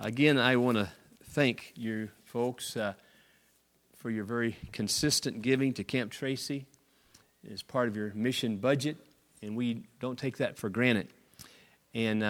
Again, I want to thank you folks for your very consistent giving to Camp Tracy as part of your mission budget, and we don't take that for granted. And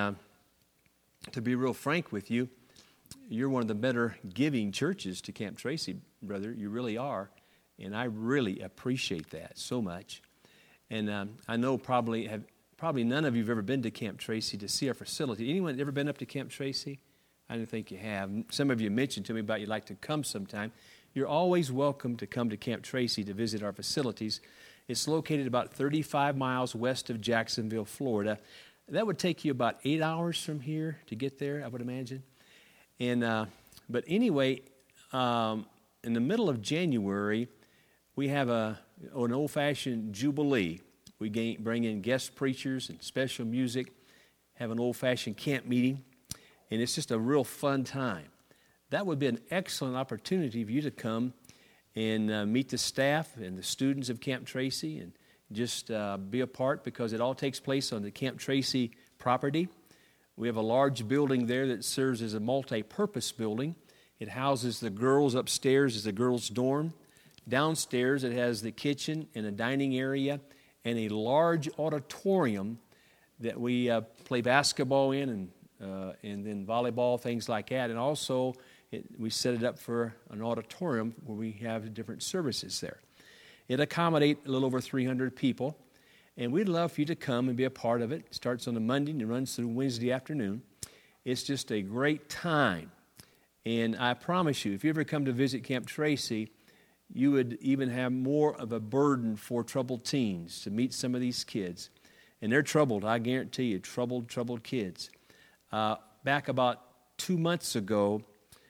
to be real frank with you, you're one of the better giving churches to Camp Tracy, brother. You really are, and I really appreciate that so much. And I know probably none of you have ever been to Camp Tracy to see our facility. Anyone ever been up to Camp Tracy? I don't think you have. Some of you mentioned to me about you'd like to come sometime. You're always welcome to come to Camp Tracy to visit our facilities. It's located about 35 miles west of Jacksonville, Florida. That would take you about 8 hours from here to get there, I would imagine. And but anyway, in the middle of January, we have an old-fashioned jubilee. We bring in guest preachers and special music, have an old-fashioned camp meeting, and it's just a real fun time. That would be an excellent opportunity for you to come and meet the staff and the students of Camp Tracy and just be a part, because it all takes place on the Camp Tracy property. We have a large building there that serves as a multi-purpose building. It houses the girls. Upstairs is the girls' dorm. Downstairs it has the kitchen and a dining area and a large auditorium that we play basketball in and then volleyball, things like that. And also we set it up for an auditorium where we have different services there. It accommodates a little over 300 people. And we'd love for you to come and be a part of it. It starts on a Monday and it runs through Wednesday afternoon. It's just a great time. And I promise you, if you ever come to visit Camp Tracy, you would even have more of a burden for troubled teens to meet some of these kids. And they're troubled, I guarantee you, troubled kids. Back about 2 months ago,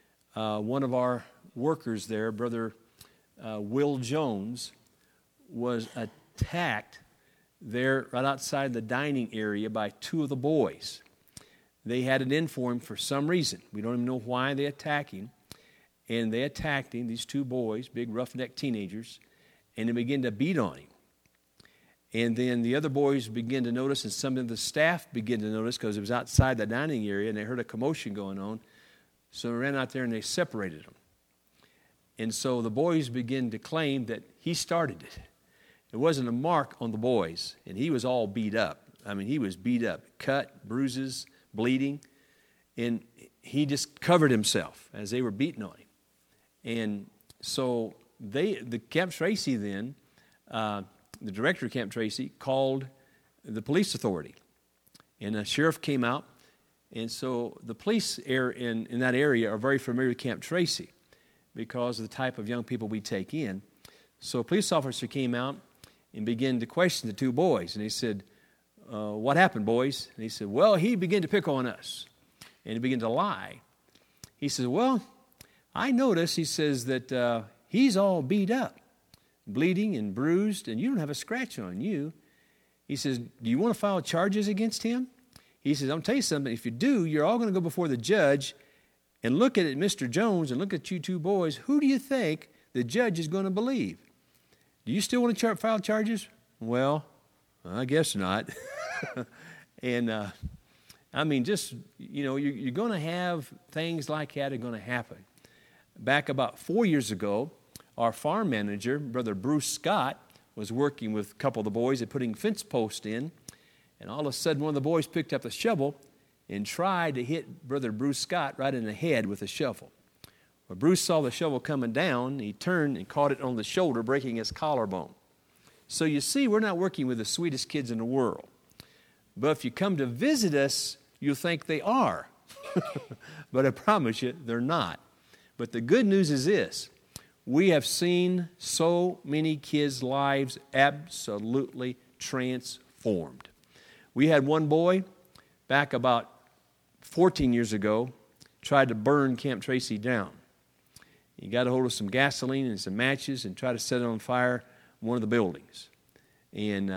one of our workers there, Brother Will Jones, was attacked there right outside the dining area by two of the boys. They had it in for him for some reason. We don't even know why they attacked him. And they attacked him, these two boys, big roughneck teenagers, and they began to beat on him. And then the other boys began to notice, and some of the staff began to notice, because it was outside the dining area, and they heard a commotion going on. So they ran out there and they separated them. And so the boys began to claim that he started it. It wasn't a mark on the boys, and he was all beat up. I mean, he was beat up, cut, bruises, bleeding, and he just covered himself as they were beating on him. And so the Camp Tracy then, the director of Camp Tracy called the police authority, and a sheriff came out, and so the police in that area are very familiar with Camp Tracy because of the type of young people we take in. So a police officer came out and began to question the two boys. And he said, what happened, boys? And he said, well, he began to pick on us. And he began to lie. He says, well, I noticed, he says, that he's all beat up, bleeding and bruised, and you don't have a scratch on you. He says, do you want to file charges against him? He says, I'll tell you something. If you do, you're all going to go before the judge and look at it, Mr. Jones, and look at you two boys. Who do you think the judge is going to believe? Do you still want to file charges? Well, I guess not. And, I mean, just, you're going to have things like that are going to happen. Back about 4 years ago, our farm manager, Brother Bruce Scott, was working with a couple of the boys at putting fence posts in. And all of a sudden, one of the boys picked up the shovel and tried to hit Brother Bruce Scott right in the head with a shovel. Well, Bruce saw the shovel coming down. He turned and caught it on the shoulder, breaking his collarbone. So you see, we're not working with the sweetest kids in the world. But if you come to visit us, you'll think they are. But I promise you, they're not. But the good news is this. We have seen so many kids' lives absolutely transformed. We had one boy back about 14 years ago tried to burn Camp Tracy down. He got a hold of some gasoline and some matches and tried to set it on fire one of the buildings. And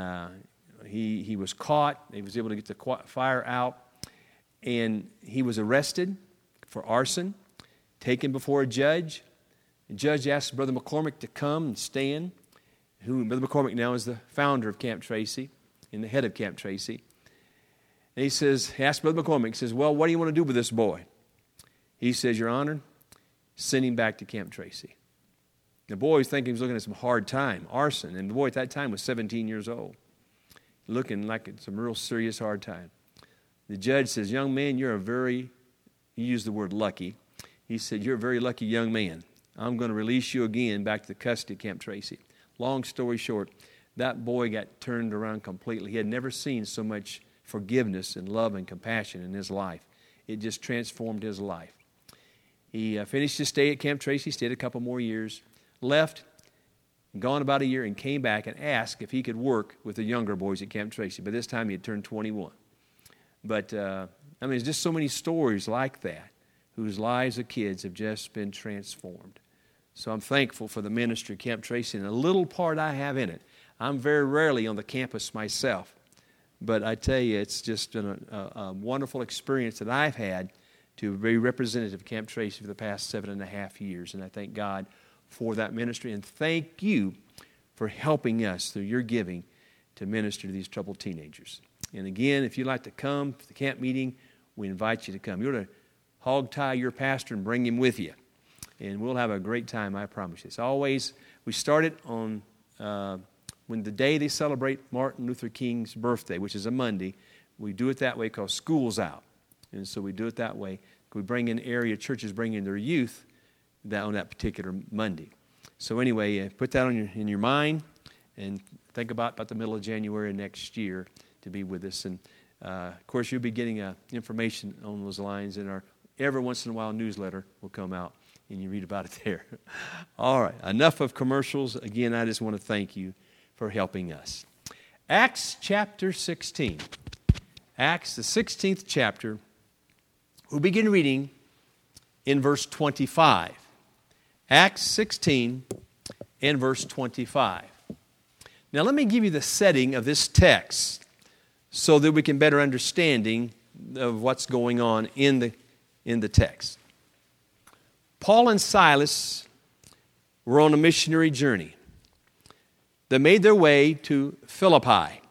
he was caught. He was able to get the fire out. And he was arrested for arson, taken before a judge. The judge asked Brother McCormick to come and stand. Brother McCormick now is the founder of Camp Tracy and the head of Camp Tracy. And he asked Brother McCormick, he says, well, what do you want to do with this boy? He says, Your Honor, send him back to Camp Tracy. The boy was thinking he was looking at some hard time, arson, and the boy at that time was 17 years old, looking like it's some real serious hard time. The judge says, Young man, he used the word lucky. He said, You're a very lucky young man. I'm going to release you again back to the custody of Camp Tracy. Long story short, that boy got turned around completely. He had never seen so much forgiveness and love and compassion in his life. It just transformed his life. He finished his stay at Camp Tracy, stayed a couple more years, left, gone about a year, and came back and asked if he could work with the younger boys at Camp Tracy. By this time, he had turned 21. But, there's just so many stories like that whose lives of kids have just been transformed. So I'm thankful for the ministry of Camp Tracy and the little part I have in it. I'm very rarely on the campus myself, but I tell you, it's just been a wonderful experience that I've had to be representative of Camp Tracy for the past 7.5 years, and I thank God for that ministry, and thank you for helping us through your giving to minister to these troubled teenagers. And again, if you'd like to come to the camp meeting, we invite you to come. You're to hog tie your pastor and bring him with you. And we'll have a great time, I promise you. It's always, we start it on when the day they celebrate Martin Luther King's birthday, which is a Monday. We do it that way because school's out. And so we do it that way. We bring in area churches, bring in their youth on that particular Monday. So anyway, put that in your mind and think about the middle of January next year to be with us. And of course, you'll be getting information on those lines in our every once in a while newsletter will come out, and you read about it there. All right, enough of commercials. Again, I just want to thank you for helping us. Acts chapter 16. Acts, the 16th chapter. We'll begin reading in verse 25. Acts 16 and verse 25. Now let me give you the setting of this text so that we can better understanding of what's going on in the text. Paul and Silas were on a missionary journey. They made their way to Philippi.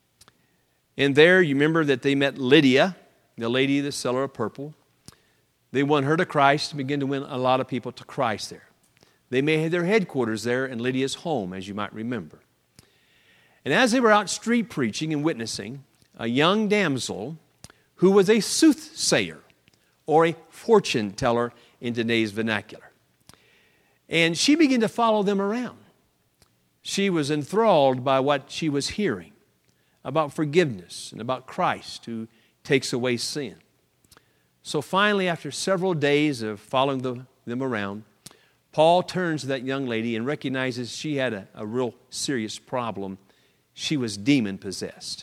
And there you remember that they met Lydia, the lady, the seller of purple. They won her to Christ and began to win a lot of people to Christ there. They made their headquarters there in Lydia's home, as you might remember. And as they were out street preaching and witnessing, a young damsel who was a soothsayer or a fortune teller in today's vernacular. And she began to follow them around. She was enthralled by what she was hearing about forgiveness and about Christ who takes away sin. So finally, after several days of following them around, Paul turns to that young lady and recognizes she had a real serious problem. She was demon-possessed.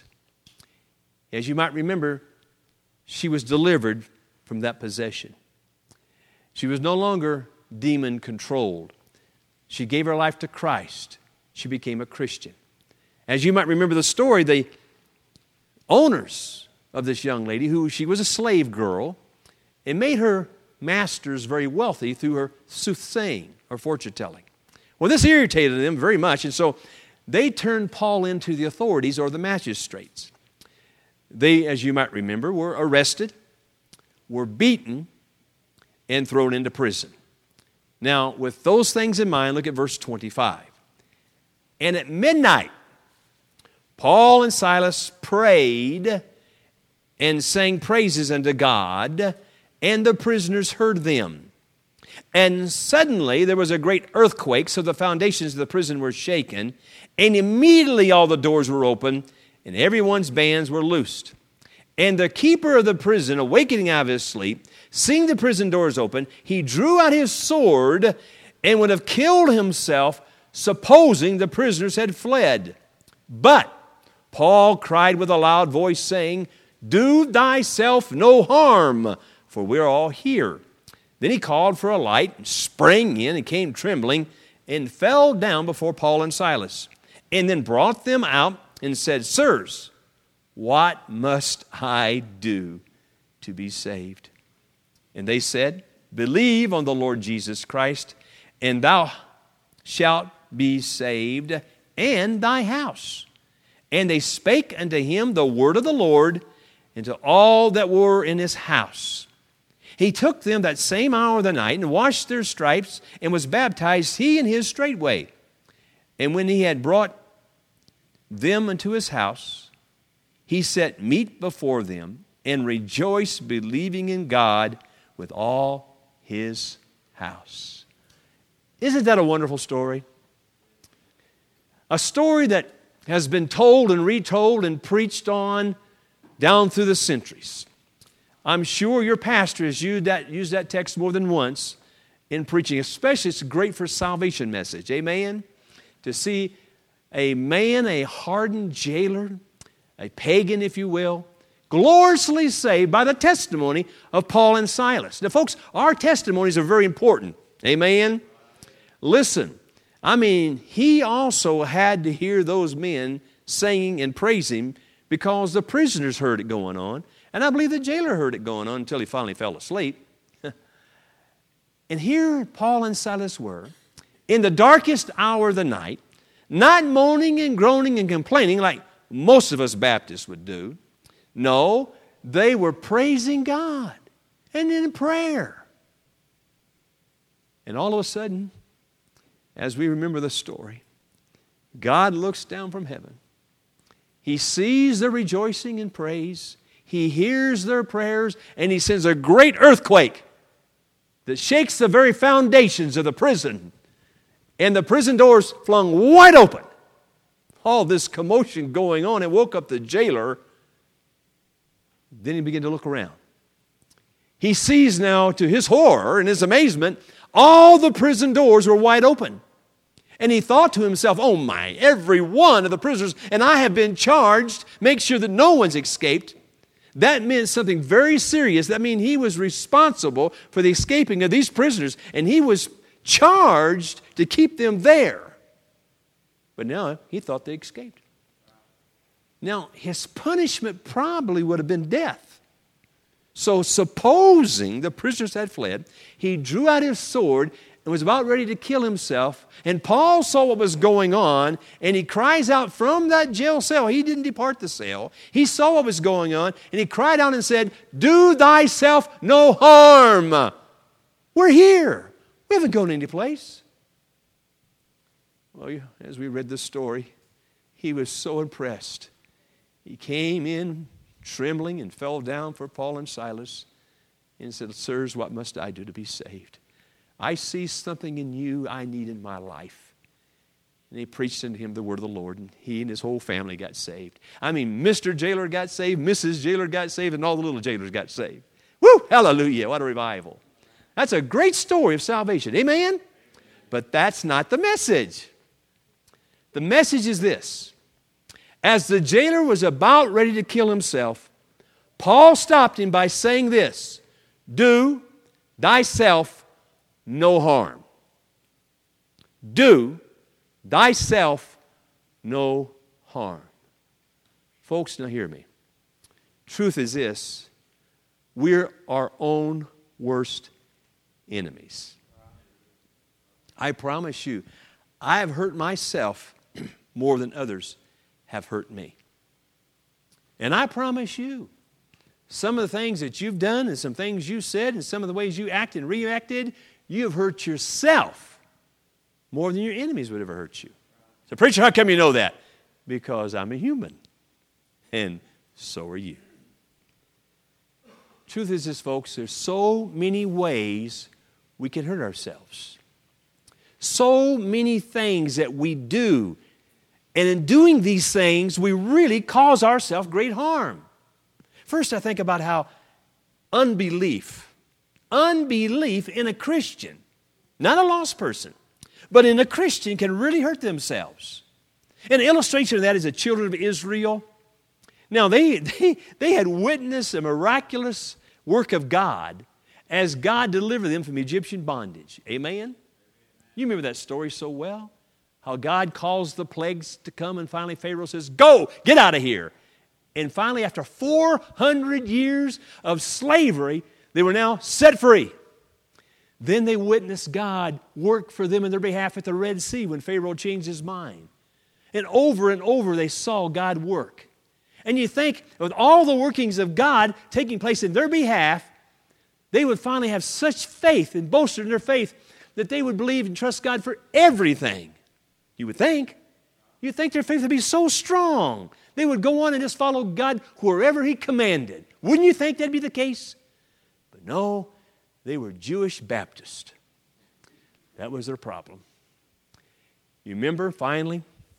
As you might remember, she was delivered from that possession. She was no longer demon-controlled. She gave her life to Christ. She became a Christian. As you might remember the story, the owners of this young lady, she was a slave girl, and made her masters very wealthy through her soothsaying or fortune telling. Well, this irritated them very much, and so they turned Paul into the authorities or the magistrates. They, as you might remember, were arrested, were beaten, and thrown into prison. Now, with those things in mind, look at verse 25. And at midnight, Paul and Silas prayed and sang praises unto God, and the prisoners heard them. And suddenly there was a great earthquake, so the foundations of the prison were shaken, and immediately all the doors were open, and everyone's bands were loosed. And the keeper of the prison, awakening out of his sleep, seeing the prison doors open, he drew out his sword and would have killed himself, supposing the prisoners had fled. But Paul cried with a loud voice, saying, Do thyself no harm, for we're all here. Then he called for a light, and sprang in, and came trembling, and fell down before Paul and Silas, and then brought them out, and said, Sirs, what must I do to be saved? And they said, Believe on the Lord Jesus Christ, and thou shalt be saved, and thy house. And they spake unto him the word of the Lord, and to all that were in his house. He took them that same hour of the night and washed their stripes and was baptized, he and his straightway. And when he had brought them into his house, he set meat before them and rejoiced, believing in God with all his house. Isn't that a wonderful story? A story that has been told and retold and preached on down through the centuries. I'm sure your pastor has used that text more than once in preaching. Especially, it's great for salvation message. Amen? To see a man, a hardened jailer, a pagan, if you will, gloriously saved by the testimony of Paul and Silas. Now, folks, our testimonies are very important. Amen? Listen, he also had to hear those men singing and praising him because the prisoners heard it going on. And I believe the jailer heard it going on until he finally fell asleep. And here Paul and Silas were, in the darkest hour of the night, not moaning and groaning and complaining like most of us Baptists would do. No, they were praising God and in prayer. And all of a sudden, as we remember the story, God looks down from heaven. He sees their rejoicing and praise. He hears their prayers, and he sends a great earthquake that shakes the very foundations of the prison. And the prison doors flung wide open. All this commotion going on, it woke up the jailer. Then he began to look around. He sees now, to his horror and his amazement, all the prison doors were wide open. And he thought to himself, oh my, every one of the prisoners, and I have been charged, make sure that no one's escaped. That meant something very serious. That meant he was responsible for the escaping of these prisoners, and he was charged to keep them there. But now he thought they escaped. Now, his punishment probably would have been death. So supposing the prisoners had fled, he drew out his sword and was about ready to kill himself. And Paul saw what was going on, and he cries out from that jail cell. He didn't depart the cell. He saw what was going on, and he cried out and said, do thyself no harm. We're here. We haven't gone any place. Well, as we read this story, he was so impressed. He came in trembling and fell down for Paul and Silas and said, sirs, what must I do to be saved? I see something in you I need in my life. And he preached unto him the word of the Lord, and he and his whole family got saved. Mr. Jailer got saved, Mrs. Jailer got saved, and all the little jailers got saved. Woo! Hallelujah! What a revival. That's a great story of salvation. Amen? But that's not the message. The message is this. As the jailer was about ready to kill himself, Paul stopped him by saying this, do thyself no harm. Do thyself no harm. Folks, now hear me. Truth is this, we're our own worst enemies. I promise you, I have hurt myself more than others have hurt me. And I promise you, some of the things that you've done and some things you said and some of the ways you acted and reacted, you have hurt yourself more than your enemies would ever hurt you. So, preacher, how come you know that? Because I'm a human, and so are you. Truth is this, folks, there's so many ways we can hurt ourselves. So many things that we do, and in doing these things, we really cause ourselves great harm. First, I think about how unbelief in a Christian, not a lost person, but in a Christian can really hurt themselves. An illustration of that is the children of Israel. Now, they had witnessed a miraculous work of God as God delivered them from Egyptian bondage. Amen? You remember that story so well? How God caused the plagues to come, and finally Pharaoh says, go, get out of here. And finally, after 400 years of slavery, they were now set free. Then they witnessed God work for them in their behalf at the Red Sea when Pharaoh changed his mind. And over they saw God work. And you think, with all the workings of God taking place in their behalf, They would finally have such faith and boasted in their faith that they would believe and trust God for everything. You would think. You'd think their faith would be so strong. They would go on and just follow God wherever He commanded. Wouldn't you think that'd be the case? But no, they were Jewish Baptists. That was their problem. You remember, finally,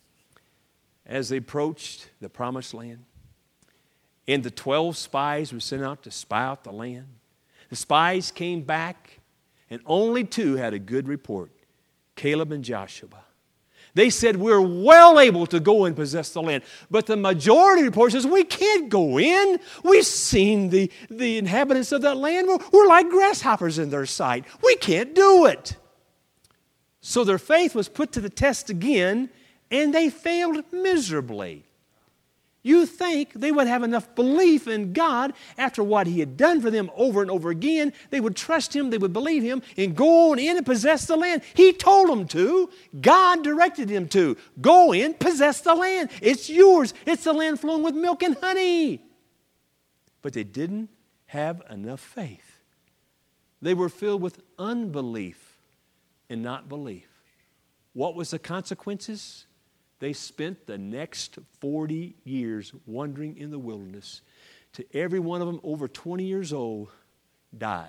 as they approached the Promised Land, and the 12 spies were sent out to spy out the land. The spies came back, and only 2 had a good report, Caleb and Joshua. They said, we're well able to go and possess the land. But the majority report says, we can't go in. We've seen the inhabitants of that land. We're like grasshoppers in their sight. We can't do it. So their faith was put to the test again, and they failed miserably. You think they would have enough belief in God after what He had done for them over and over again. They would trust Him, they would believe Him, and go on in and possess the land. He told them to. God directed Him to. Go in, possess the land. It's yours. It's the land flowing with milk and honey. But they didn't have enough faith. They were filled with unbelief and not belief. What was the consequences? They spent the next 40 years wandering in the wilderness. To every one of them over 20 years old died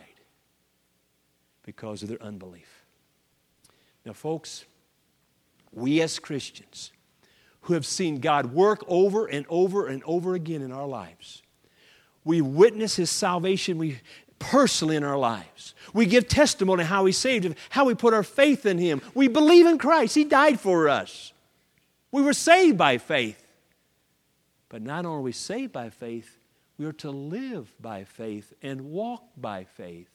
because of their unbelief. Now, folks, we as Christians who have seen God work over and over and over again in our lives, we witness His salvation personally in our lives. We give testimony how He saved us, how we put our faith in Him. We believe in Christ. He died for us. We were saved by faith. But not only are we saved by faith, we are to live by faith and walk by faith.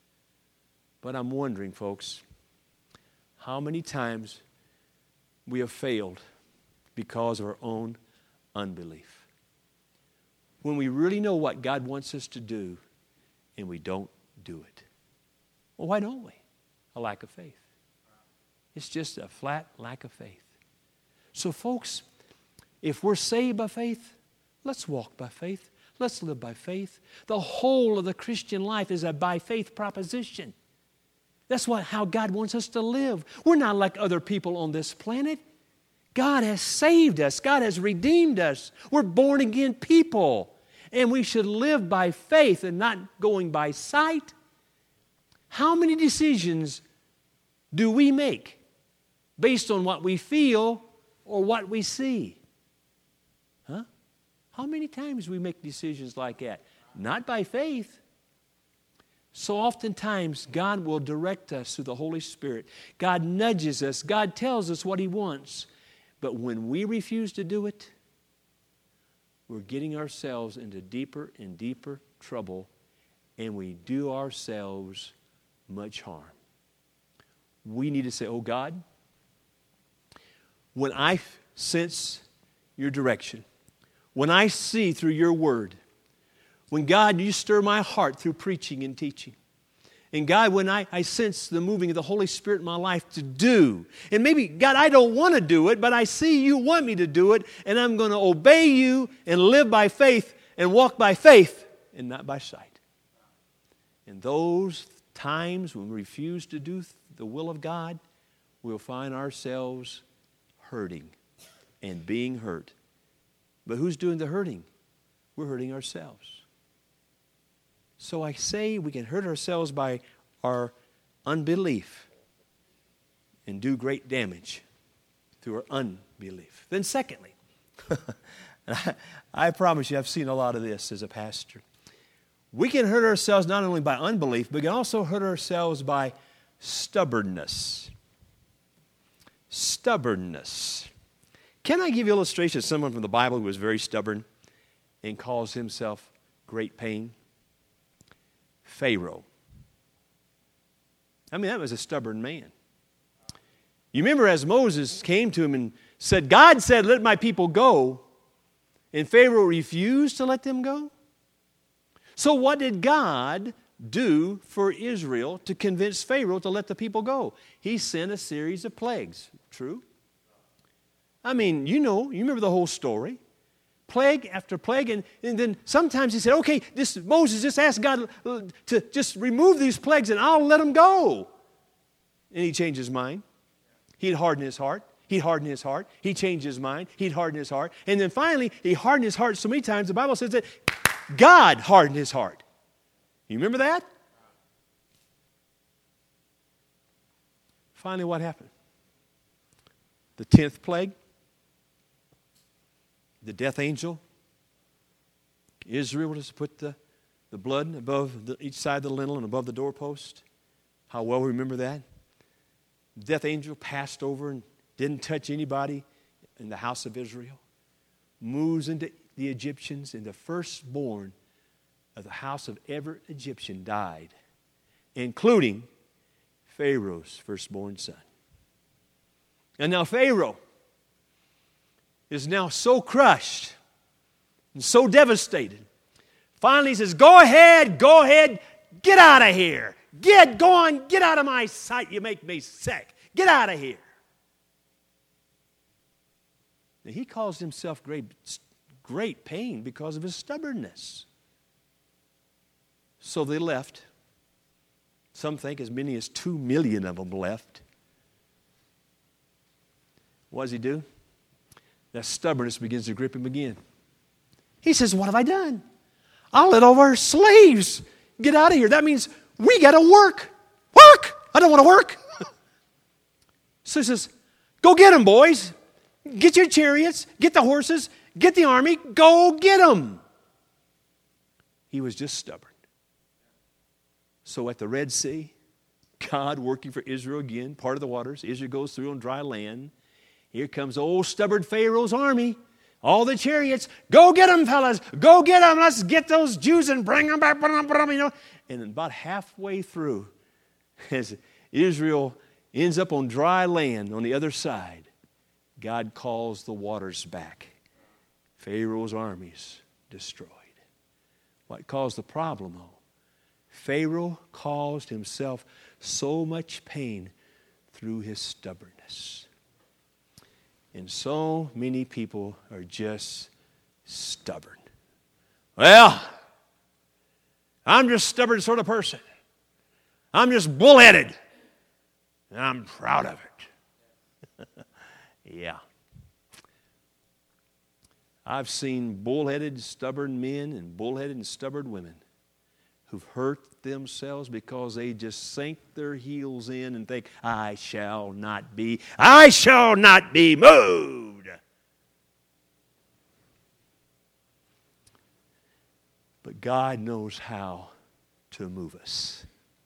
But I'm wondering, folks, how many times we have failed because of our own unbelief. When we really know what God wants us to do and we don't do it. Well, why don't we? A lack of faith. It's just a flat lack of faith. So, folks, if we're saved by faith, let's walk by faith. Let's live by faith. The whole of the Christian life is a by faith proposition. That's how God wants us to live. We're not like other people on this planet. God has saved us. God has redeemed us. We're born again people. And we should live by faith and not going by sight. How many decisions do we make based on what we feel or what we see? Huh? How many times we make decisions like that? Not by faith. So oftentimes, God will direct us through the Holy Spirit. God nudges us. God tells us what He wants. But when we refuse to do it, we're getting ourselves into deeper and deeper trouble, and we do ourselves much harm. We need to say, oh God, when I sense your direction, when I see through your word, when God, you stir my heart through preaching and teaching, and God, when I sense the moving of the Holy Spirit in my life to do, and maybe, God, I don't want to do it, but I see you want me to do it, and I'm going to obey you and live by faith and walk by faith and not by sight. In those times when we refuse to do the will of God, we'll find ourselves hurting and being hurt. But who's doing the hurting? We're hurting ourselves. So I say we can hurt ourselves by our unbelief and do great damage through our unbelief. Then secondly, I promise you I've seen a lot of this as a pastor. We can hurt ourselves not only by unbelief, but we can also hurt ourselves by stubbornness. Stubbornness. Can I give you an illustration of someone from the Bible who was very stubborn and caused himself great pain? Pharaoh. I mean, that was a stubborn man. You remember as Moses came to him and said, God said, let my people go, and Pharaoh refused to let them go? So what did God do for Israel to convince Pharaoh to let the people go? He sent a series of plagues. True? I mean, you remember the whole story. plague after plague. And then sometimes he said, okay, Moses, just ask God to just remove these plagues and I'll let them go. And he changed his mind. He'd harden his heart. He'd harden his heart. He'd change his mind. He'd harden his heart. And then finally, he hardened his heart so many times, the Bible says that God hardened his heart. You remember that? Finally, what happened? The 10th plague, the death angel. Israel was to put the blood above each side of the lintel and above the doorpost. How well we remember that. The death angel passed over and didn't touch anybody in the house of Israel. Moves into the Egyptians, and the firstborn of the house of every Egyptian died, including Pharaoh's firstborn son. And now Pharaoh is now so crushed and so devastated. Finally he says, go ahead, get out of here. Go on, get out of my sight. You make me sick. Get out of here. Now, he caused himself great pain because of his stubbornness. So they left. Some think as many as 2 million of them left. What does he do? That stubbornness begins to grip him again. He says, what have I done? I'll let all of our slaves get out of here. That means we got to work. Work! I don't want to work. So he says, go get them, boys. Get your chariots, get the horses, get the army, go get them. He was just stubborn. So at the Red Sea, God working for Israel again, part of the waters. Israel goes through on dry land. Here comes old stubborn Pharaoh's army. All the chariots. Go get them, fellas. Go get them. Let's get those Jews and bring them back. You know. And about halfway through, as Israel ends up on dry land on the other side, God calls the waters back. Pharaoh's armies destroyed. What caused the problem, though? Pharaoh caused himself so much pain through his stubbornness. And so many people are just stubborn. Well, I'm just a stubborn sort of person. I'm just bullheaded. And I'm proud of it. Yeah. I've seen bullheaded, stubborn men and bullheaded and stubborn women who've hurt themselves because they just sink their heels in and think, I shall not be moved. But God knows how to move us.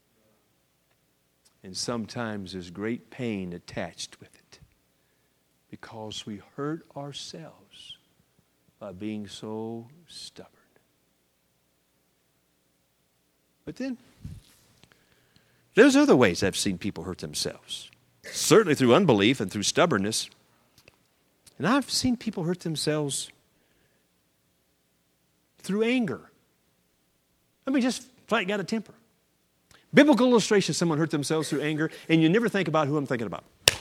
And sometimes there's great pain attached with it because we hurt ourselves by being so stubborn. But then, there's other ways I've seen people hurt themselves. Certainly through unbelief and through stubbornness. And I've seen people hurt themselves through anger. I mean, just flat out of temper. Biblical illustration, someone hurt themselves through anger, and you never think about who I'm thinking about.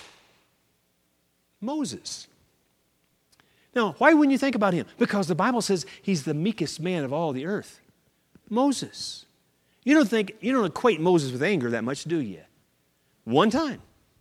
Moses. Now, why wouldn't you think about him? Because the Bible says he's the meekest man of all the earth. Moses. You don't equate Moses with anger that much, do you? One time,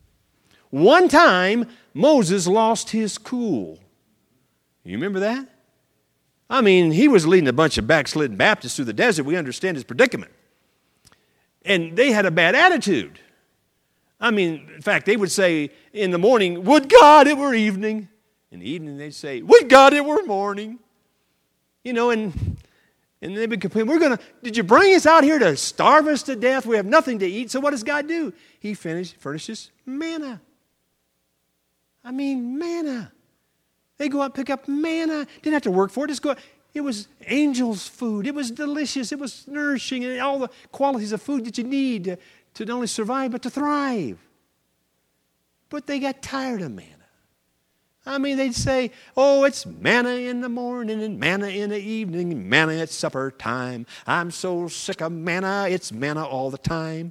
Moses lost his cool. You remember that? I mean, he was leading a bunch of backslidden Baptists through the desert. We understand his predicament. And they had a bad attitude. I mean, in fact, they would say in the morning, would God it were evening. In the evening, they'd say, would God it were morning. You know, and they would complain, did you bring us out here to starve us to death? We have nothing to eat. So what does God do? He furnishes manna. I mean, manna. They go out, pick up manna. Didn't have to work for it. Just go out. It was angels' food. It was delicious. It was nourishing. And all the qualities of food that you need to not only survive, but to thrive. But they got tired of manna. I mean, they'd say, oh, it's manna in the morning and manna in the evening and manna at supper time. I'm so sick of manna, it's manna all the time.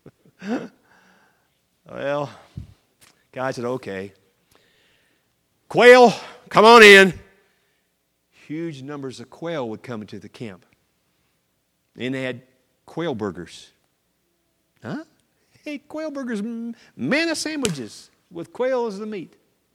Well, God said, okay. quail, come on in. Huge numbers of quail would come into the camp. And they had quail burgers. Huh? Hey, quail burgers, manna sandwiches with quail as the meat.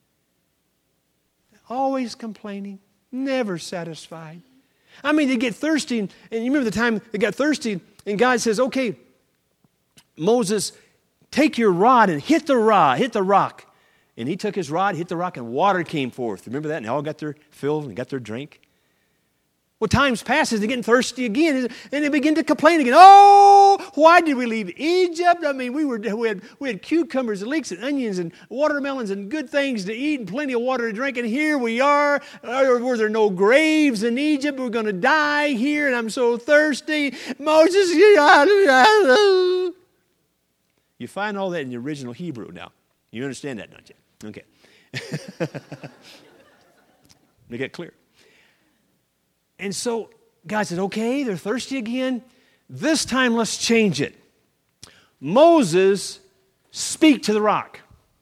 Always complaining, never satisfied. I mean, they get thirsty, and you remember the time they got thirsty, and God says, okay, Moses, take your rod and hit the rock. And he took his rod, hit the rock, and water came forth. Remember that? And they all got their fill and got their drink. Well, times passes, they're getting thirsty again, and they begin to complain again. Oh, why did we leave Egypt? I mean, we had cucumbers and leeks and onions and watermelons and good things to eat and plenty of water to drink, and here we are. Were there no graves in Egypt? We're going to die here, and I'm so thirsty. Moses, you find all that in the original Hebrew now. You understand that, don't you? Okay. Make it clear. And so God said, okay, they're thirsty again. This time, let's change it. Moses, speak to the rock,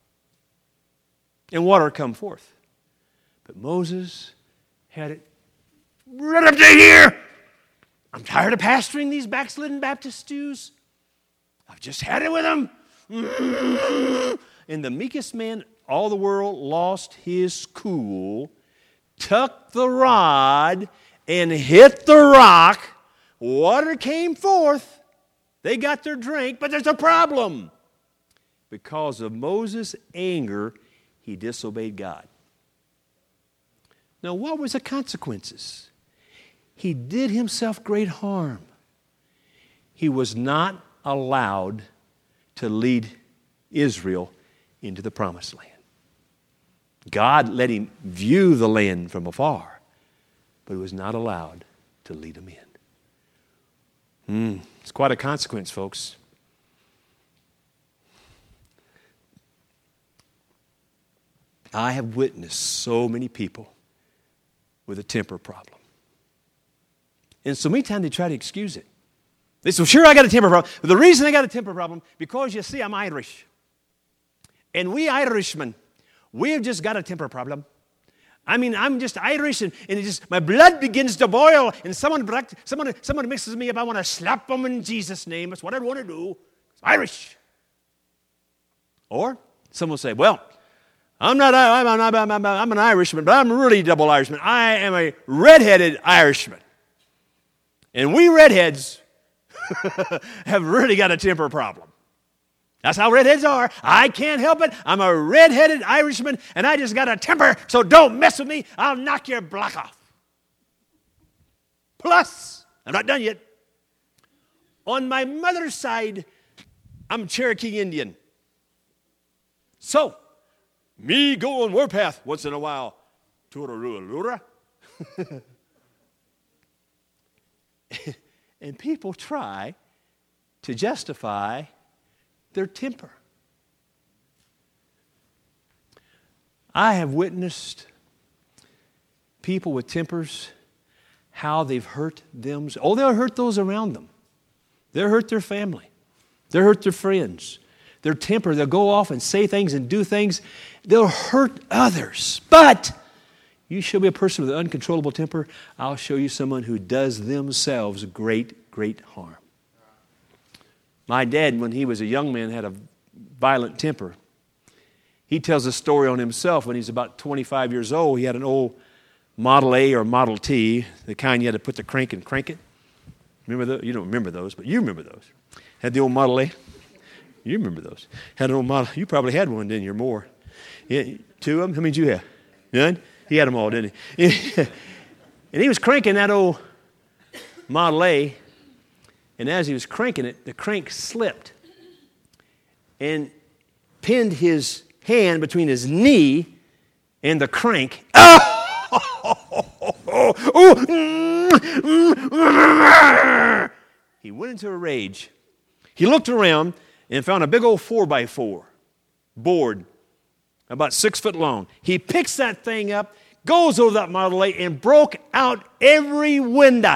and water come forth. But Moses had it right up to here. I'm tired of pastoring these backslidden Baptist Jews. I've just had it with them. And the meekest man all the world lost his cool, tucked the rod, and hit the rock. Water came forth. They got their drink, but there's a problem. Because of Moses' anger, he disobeyed God. Now, what was the consequences? He did himself great harm. He was not allowed to lead Israel into the promised land. God let him view the land from afar, but he was not allowed to lead them in. It's quite a consequence, folks. I have witnessed so many people with a temper problem. And so many times they try to excuse it. They say, well, sure, I got a temper problem. But the reason I got a temper problem, because you see, I'm Irish. And we Irishmen, we've just got a temper problem. I mean, I'm just Irish, and it just, my blood begins to boil, and someone mixes me up. I want to slap them in Jesus' name. That's what I want to do. It's Irish. Or someone will say, well, I'm an Irishman, but I'm really double Irishman. I am a redheaded Irishman. And we redheads have really got a temper problem. That's how redheads are. I can't help it. I'm a redheaded Irishman, and I just got a temper, so don't mess with me. I'll knock your block off. Plus, I'm not done yet. On my mother's side, I'm Cherokee Indian. So, me go on warpath once in a while. Turarua. And people try to justify their temper. I have witnessed people with tempers, how they've hurt them. Oh, they'll hurt those around them. They'll hurt their family. They'll hurt their friends. Their temper, they'll go off and say things and do things. They'll hurt others. But you show me a person with an uncontrollable temper, I'll show you someone who does themselves great, great harm. My dad, when he was a young man, had a violent temper. He tells a story on himself. When he's about 25 years old, he had an old Model A or Model T, the kind you had to put the crank and crank it. Remember those? You don't remember those, but you remember those. Had the old Model A. You remember those. Had an old model. You probably had one, didn't you, or more? Yeah, two of them? How many did you have? None? He had them all, didn't he? And he was cranking that old Model A, and as he was cranking it, the crank slipped and pinned his hand between his knee and the crank. He went into a rage. He looked around and found a big old 4x4 board about 6 foot long. He picks that thing up, goes over that Model A, and broke out every window.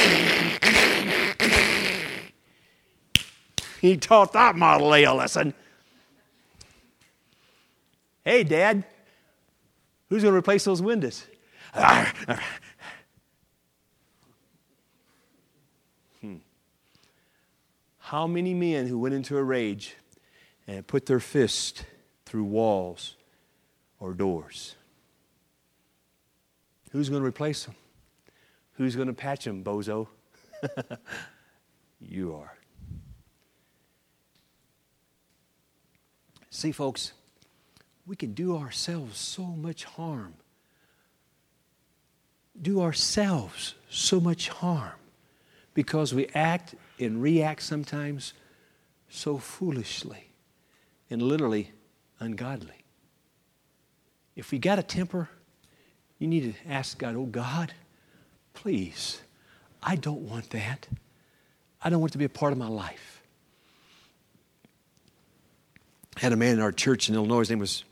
He taught that Model A a lesson. Hey, Dad, Who's going to replace those windows? How many men who went into a rage and put their fist through walls or doors? Who's going to replace them? Who's going to patch them, bozo? You are. See, folks, we can do ourselves so much harm. Do ourselves so much harm because we act and react sometimes so foolishly and literally ungodly. If we got a temper, you need to ask God, oh God, please, I don't want that. I don't want it to be a part of my life. I had a man in our church in Illinois, his name was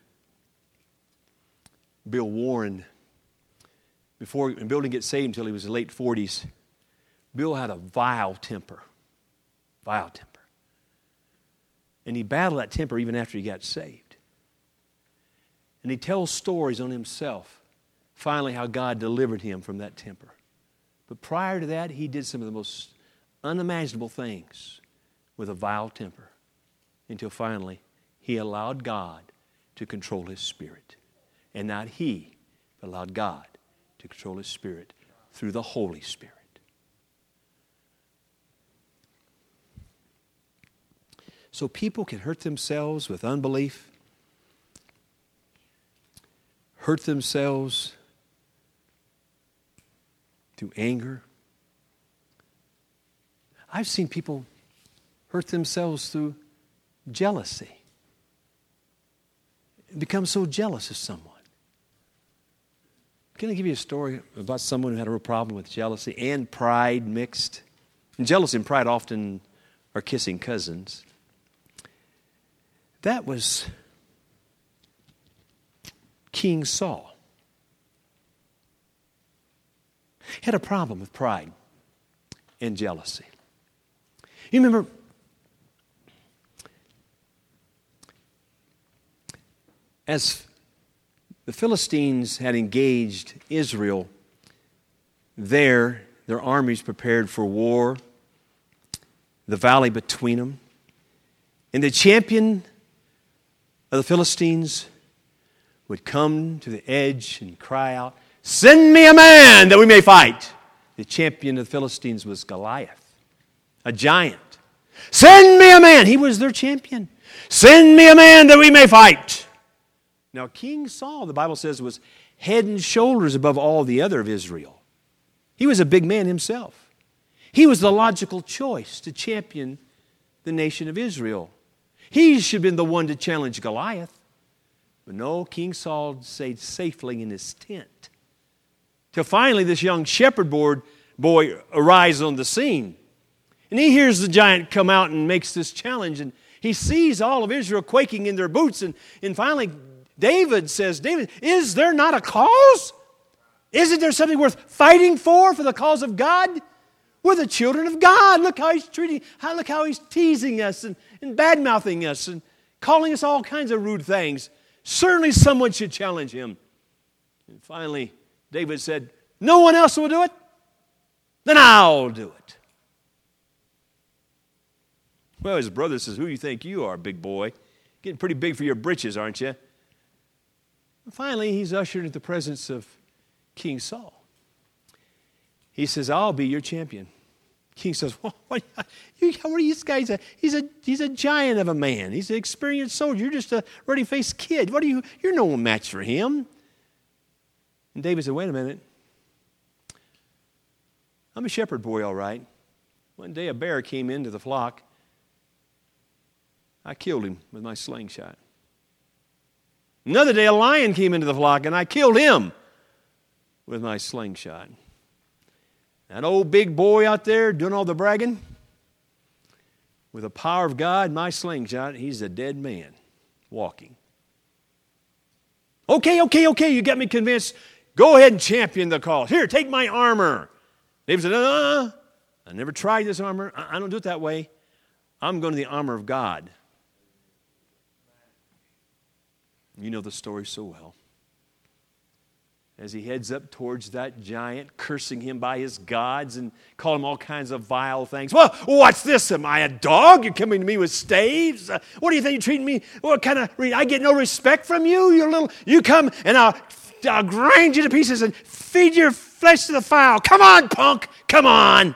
Bill Warren. Bill didn't get saved until he was in the late 40s. Bill had a vile temper. Vile temper. And he battled that temper even after he got saved. And he tells stories on himself, finally how God delivered him from that temper. But prior to that, he did some of the most unimaginable things with a vile temper until finally he allowed God to control his spirit. And not he, but allowed God to control his spirit through the Holy Spirit. So people can hurt themselves with unbelief, hurt themselves through anger. I've seen people hurt themselves through jealousy. Become so jealous of someone. Can I give you a story about someone who had a real problem with jealousy and pride mixed? And jealousy and pride often are kissing cousins. That was King Saul. He had a problem with pride and jealousy. You remember as the Philistines had engaged Israel, their armies prepared for war, the valley between them. And the champion of the Philistines would come to the edge and cry out, "Send me a man that we may fight." The champion of the Philistines was Goliath, a giant. "Send me a man." He was their champion. "Send me a man that we may fight." Now, King Saul, the Bible says, was head and shoulders above all the other of Israel. He was a big man himself. He was the logical choice to champion the nation of Israel. He should have been the one to challenge Goliath. But no, King Saul stayed safely in his tent. Till finally this young shepherd boy arrives on the scene. And he hears the giant come out and makes this challenge. And he sees all of Israel quaking in their boots. And finally David says, "David, is there not a cause? Isn't there something worth fighting for the cause of God? We're the children of God. Look how he's look how he's teasing us and bad-mouthing us and calling us all kinds of rude things. Certainly someone should challenge him." And finally, David said, "No one else will do it? Then I'll do it." Well, his brother says, "Who do you think you are, big boy? Getting pretty big for your britches, aren't you?" And finally, he's ushered into the presence of King Saul. He says, "I'll be your champion." King says, "What are you guys? He's a giant of a man. He's an experienced soldier. You're just a ready-faced kid. You're no match for him." And David said, "Wait a minute. I'm a shepherd boy, all right. One day a bear came into the flock. I killed him with my slingshot. Another day a lion came into the flock and I killed him with my slingshot. That old big boy out there doing all the bragging, with the power of God, my slingshot, he's a dead man walking." Okay, you got me convinced. Go ahead and champion the cause. Here, take my armor." David said, I never tried this armor. I don't do it that way. I'm going to the armor of God. You know the story so well. as he heads up towards that giant, cursing him by his gods and calling him all kinds of vile things. Well, what's this? Am I a dog? You're coming to me with staves? What do you think you're treating me? What kind of, I get no respect from you? You come and I'll grind you to pieces and feed your flesh to the fowl. Come on, punk, come on.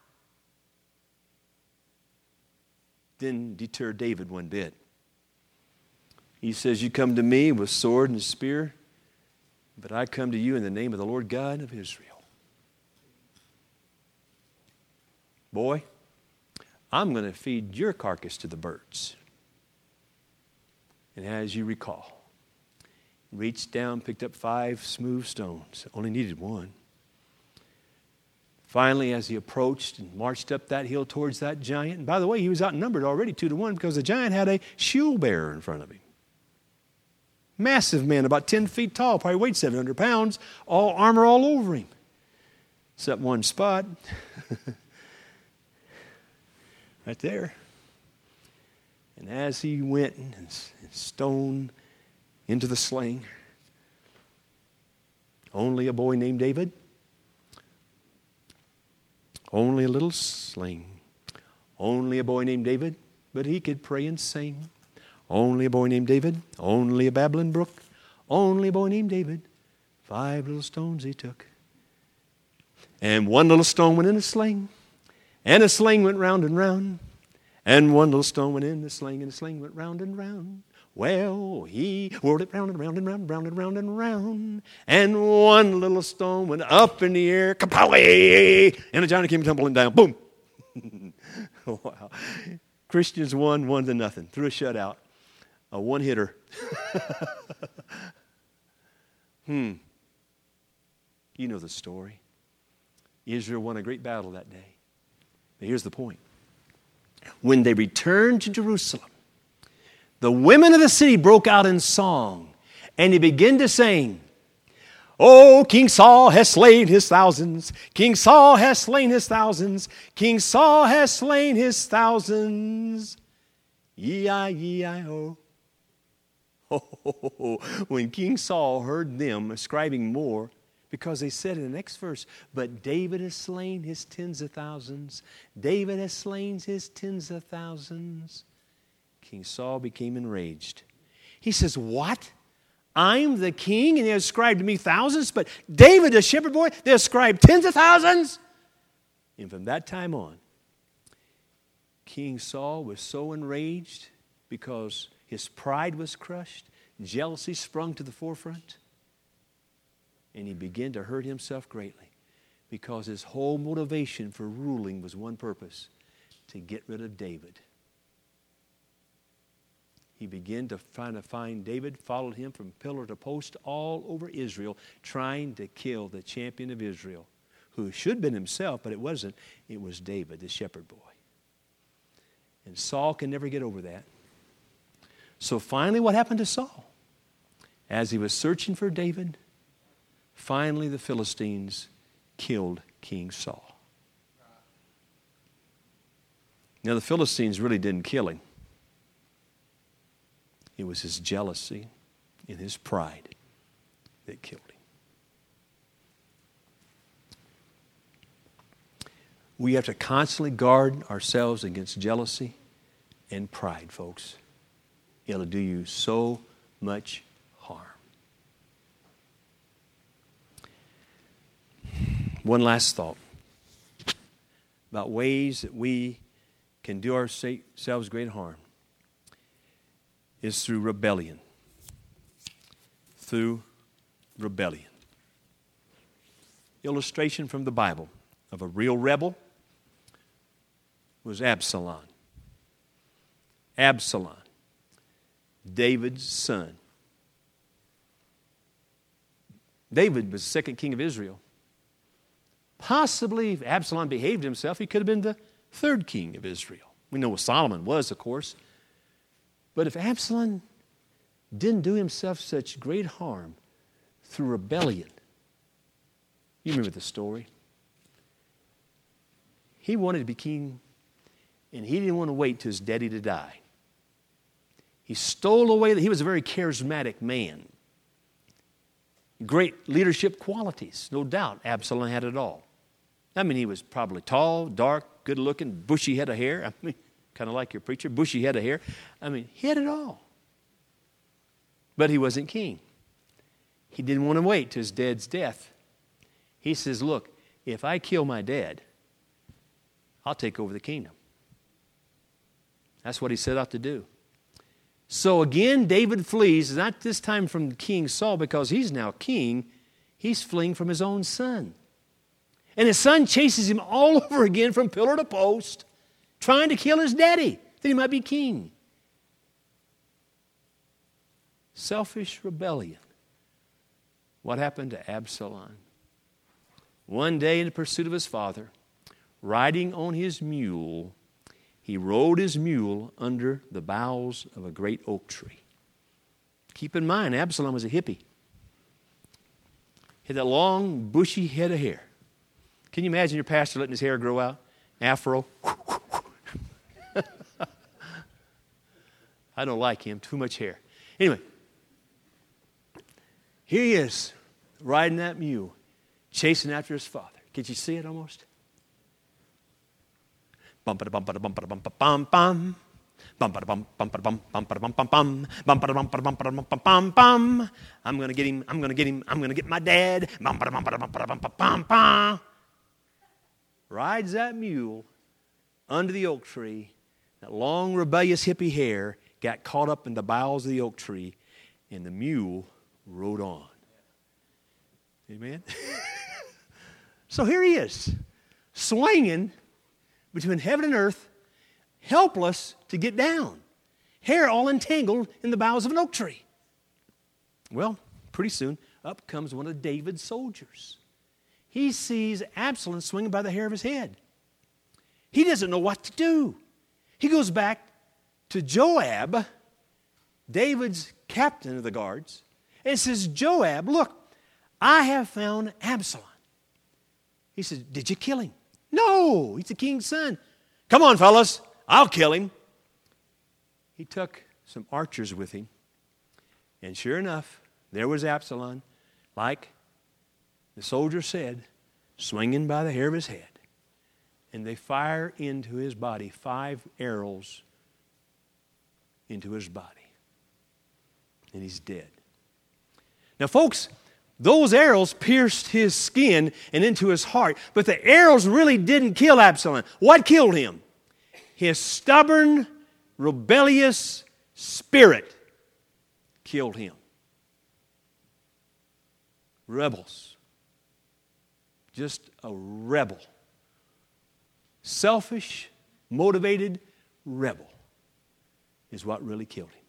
Didn't deter David one bit. He says, you come to me with sword and spear, but I come to you in the name of the Lord God of Israel. Boy, I'm going to feed your carcass to the birds. And as you recall, reached down, picked up 5 smooth stones. Only needed one. Finally, as he approached and marched up that hill towards that giant, and by the way, he was outnumbered already 2-1 because the giant had a shield bearer in front of him. Massive man, about 10 feet tall, probably weighed 700 pounds, all armor all over him. Except one spot. Right there. And as he went and stone into the sling, only a boy named David, only a little sling, only a boy named David, but he could pray and sing. Only a boy named David, only a babbling brook, only a boy named David, 5 little stones he took. And one little stone went in a sling, and a sling went round and round, and one little stone went in the sling, and the sling went round and round. Well, he whirled it round and round and round, round and round and round, and one little stone went up in the air, kapowie, and the giant came tumbling down, boom. Wow. Christians won 1-0, threw a shutout. A one-hitter. You know the story. Israel won a great battle that day. But here's the point. When they returned to Jerusalem, the women of the city broke out in song, and they began to sing, "Oh, King Saul has slain his thousands. King Saul has slain his thousands. King Saul has slain his thousands. E-I-E-I-O." Oh, when King Saul heard them ascribing more, because they said in the next verse, "But David has slain his tens of thousands. David has slain his tens of thousands." King Saul became enraged. He says, "What? I'm the king and they ascribed to me thousands, but David, the shepherd boy, they ascribed tens of thousands?" And from that time on, King Saul was so enraged because his pride was crushed, jealousy sprung to the forefront, and he began to hurt himself greatly because his whole motivation for ruling was one purpose: to get rid of David. He began to find David, followed him from pillar to post all over Israel, trying to kill the champion of Israel, who should have been himself, but it wasn't. It was David, the shepherd boy. And Saul can never get over that. So finally, what happened to Saul? As he was searching for David, finally the Philistines killed King Saul. Now, the Philistines really didn't kill him. It was his jealousy and his pride that killed him. We have to constantly guard ourselves against jealousy and pride, folks. It'll do you so much harm. One last thought about ways that we can do ourselves great harm is through rebellion. Through rebellion. Illustration from the Bible of a real rebel was Absalom. Absalom, David's son. David was the second king of Israel. Possibly, if Absalom behaved himself, he could have been the third king of Israel. We know what Solomon was, of course. But if Absalom didn't do himself such great harm through rebellion, you remember the story. He wanted to be king, and he didn't want to wait till his daddy to die. He stole away, he was a very charismatic man. Great leadership qualities, no doubt. Absalom had it all. I mean, he was probably tall, dark, good-looking, bushy head of hair. I mean, kind of like your preacher, bushy head of hair. I mean, he had it all. But he wasn't king. He didn't want to wait to his dad's death. He says, look, if I kill my dad, I'll take over the kingdom. That's what he set out to do. So again, David flees, not this time from King Saul because he's now king. He's fleeing from his own son. And his son chases him all over again from pillar to post, trying to kill his daddy, that he might be king. Selfish rebellion. What happened to Absalom? One day in pursuit of his father, riding on his mule, he rode his mule under the boughs of a great oak tree. Keep in mind, Absalom was a hippie. He had that long, bushy head of hair. Can you imagine your pastor letting his hair grow out? Afro. I don't like him. Too much hair. Anyway, here he is, riding that mule, chasing after his father. Could you see it almost? I'm going to get him, I'm going to get him, I'm going to get my dad. Rides that mule under the oak tree. That long, rebellious hippie hair got caught up in the boughs of the oak tree, and the mule rode on. Amen? So here he is, swinging between heaven and earth, helpless to get down. Hair all entangled in the boughs of an oak tree. Well, pretty soon, up comes one of David's soldiers. He sees Absalom swinging by the hair of his head. He doesn't know what to do. He goes back to Joab, David's captain of the guards, and says, Joab, look, I have found Absalom. He says, did you kill him? No, he's the king's son. Come on, fellas, I'll kill him. He took some archers with him, and sure enough, there was Absalom, like the soldier said, swinging by the hair of his head. And they fire into his body 5 arrows into his body. And he's dead. Now, folks, those arrows pierced his skin and into his heart. But the arrows really didn't kill Absalom. What killed him? His stubborn, rebellious spirit killed him. Rebels. Just a rebel. Selfish, motivated rebel is what really killed him.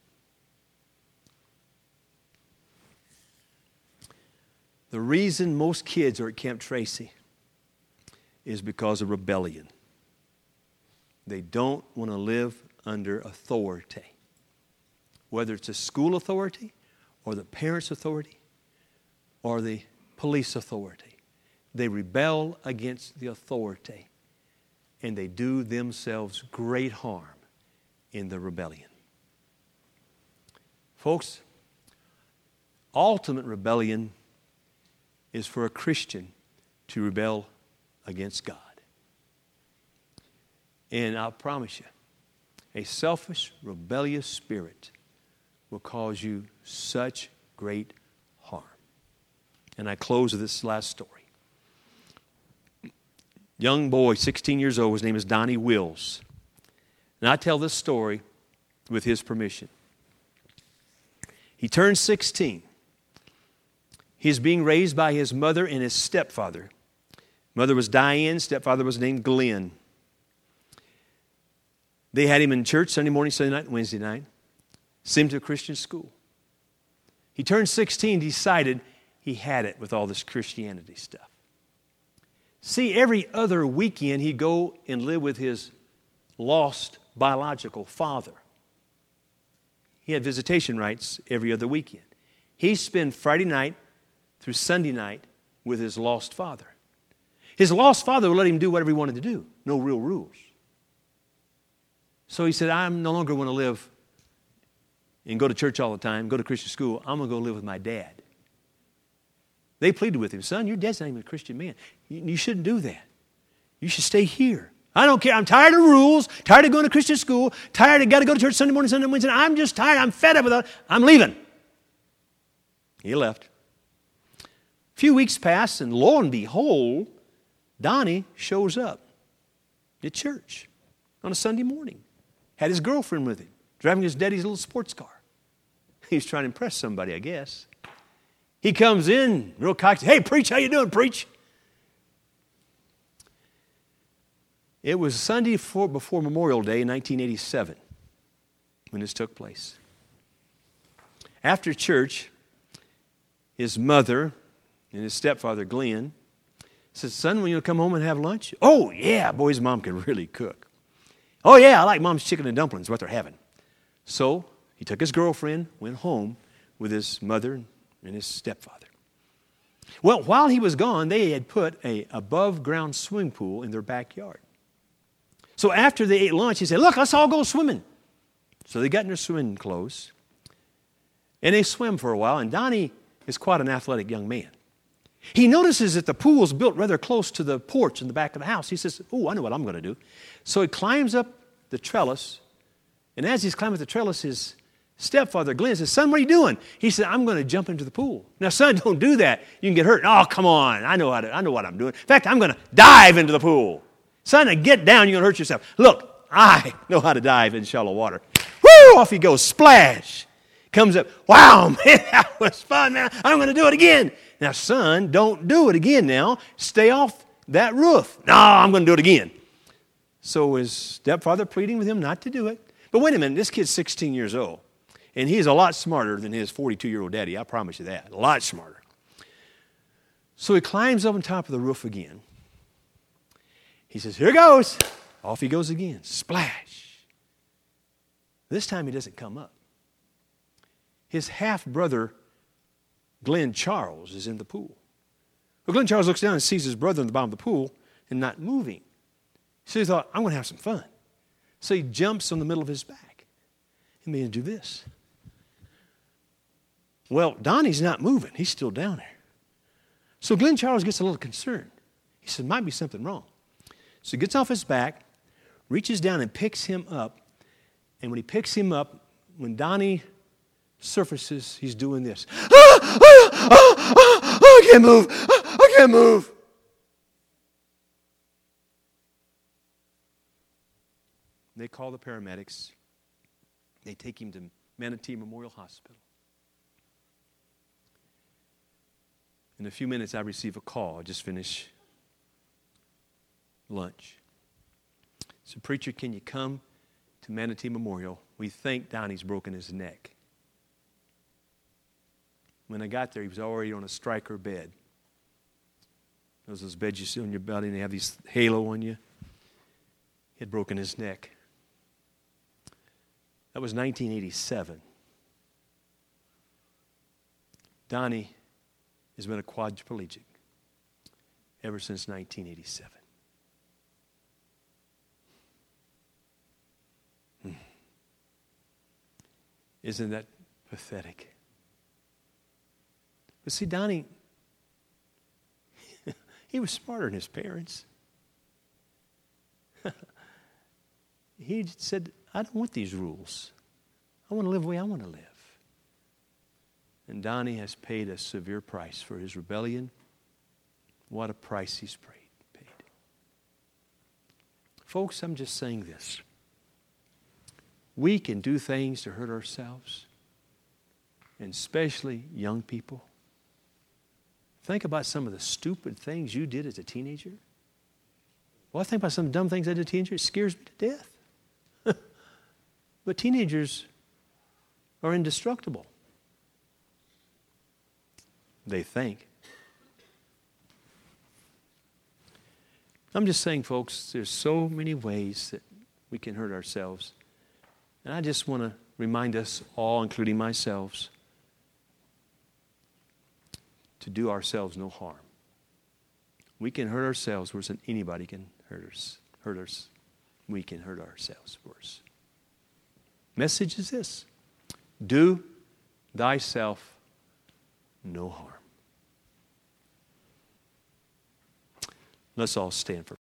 The reason most kids are at Camp Tracy is because of rebellion. They don't want to live under authority. Whether it's a school authority or the parents' authority or the police authority. They rebel against the authority and they do themselves great harm in the rebellion. Folks, ultimate rebellion is for a Christian to rebel against God. And I'll promise you, a selfish, rebellious spirit will cause you such great harm. And I close with this last story. Young boy, 16 years old, his name is Donnie Wills. And I tell this story with his permission. He turned 16. He's being raised by his mother and his stepfather. Mother was Diane, stepfather was named Glenn. They had him in church Sunday morning, Sunday night, and Wednesday night. Sent him to a Christian school. He turned 16, decided he had it with all this Christianity stuff. See, every other weekend he'd go and live with his lost biological father. He had visitation rights every other weekend. He spent Friday night through Sunday night with his lost father. His lost father would let him do whatever he wanted to do. No real rules. So he said, I'm no longer going to live and go to church all the time, go to Christian school. I'm going to go live with my dad. They pleaded with him, son, your dad's not even a Christian man. You shouldn't do that. You should stay here. I don't care. I'm tired of rules, tired of going to Christian school, tired of got to go to church Sunday morning, Sunday Wednesday. I'm just tired. I'm fed up with it. I'm leaving. He left. A few weeks pass, and lo and behold, Donnie shows up at church on a Sunday morning. Had his girlfriend with him, driving his daddy's little sports car. He's trying to impress somebody, I guess. He comes in real cocky. Hey, preach, how you doing, preach? It was Sunday before Memorial Day in 1987 when this took place. After church, his mother and his stepfather, Glenn, said, son, when you come home and have lunch? Oh, yeah, boy, his mom can really cook. Oh, yeah, I like mom's chicken and dumplings, what they're having. So he took his girlfriend, went home with his mother and his stepfather. Well, while he was gone, they had put an above-ground swimming pool in their backyard. So after they ate lunch, he said, look, let's all go swimming. So they got in their swimming clothes, and they swam for a while, and Donnie is quite an athletic young man. He notices that the pool is built rather close to the porch in the back of the house. He says, oh, I know what I'm going to do. So he climbs up the trellis, and as he's climbing the trellis, his stepfather, Glenn, says, son, what are you doing? He said, I'm going to jump into the pool. Now, son, don't do that. You can get hurt. Oh, come on. I know what I'm doing. In fact, I'm going to dive into the pool. Son, get down. You're going to hurt yourself. Look, I know how to dive in shallow water. Woo! Off he goes. Splash. Comes up. Wow, man, that was fun, man. I'm going to do it again. Now, son, don't do it again now. Stay off that roof. No, I'm going to do it again. So his stepfather pleading with him not to do it. But wait a minute. This kid's 16 years old. And he's a lot smarter than his 42-year-old daddy. I promise you that. A lot smarter. So he climbs up on top of the roof again. He says, here goes. Off he goes again. Splash. This time he doesn't come up. His half-brother, Glenn Charles, is in the pool. Well, Glenn Charles looks down and sees his brother in the bottom of the pool and not moving. So he thought, I'm going to have some fun. So he jumps on the middle of his back and began to do this. Well, Donnie's not moving. He's still down there. So Glenn Charles gets a little concerned. He said, might be something wrong. So he gets off his back, reaches down and picks him up. And when he picks him up, when Donnie surfaces, he's doing this. I can't move. I can't move. They call the paramedics. They take him to Manatee Memorial Hospital. In a few minutes, I receive a call. I just finished lunch. So, preacher, can you come to Manatee Memorial? We think Donnie's broken his neck. When I got there, he was already on a striker bed. Those beds you see on your belly, and they have these halo on you. He had broken his neck. That was 1987. Donnie has been a quadriplegic ever since 1987. Isn't that pathetic? But see, Donnie, he was smarter than his parents. He said, I don't want these rules. I want to live the way I want to live. And Donnie has paid a severe price for his rebellion. What a price he's paid. Folks, I'm just saying this. We can do things to hurt ourselves, and especially young people. Think about some of the stupid things you did as a teenager. Well, I think about some dumb things I did as a teenager. It scares me to death. But teenagers are indestructible. They think. I'm just saying, folks, there's so many ways that we can hurt ourselves. And I just want to remind us all, including myself, to do ourselves no harm. We can hurt ourselves worse than anybody can hurt us. We can hurt ourselves worse. Message is this: do thyself no harm. Let's all stand for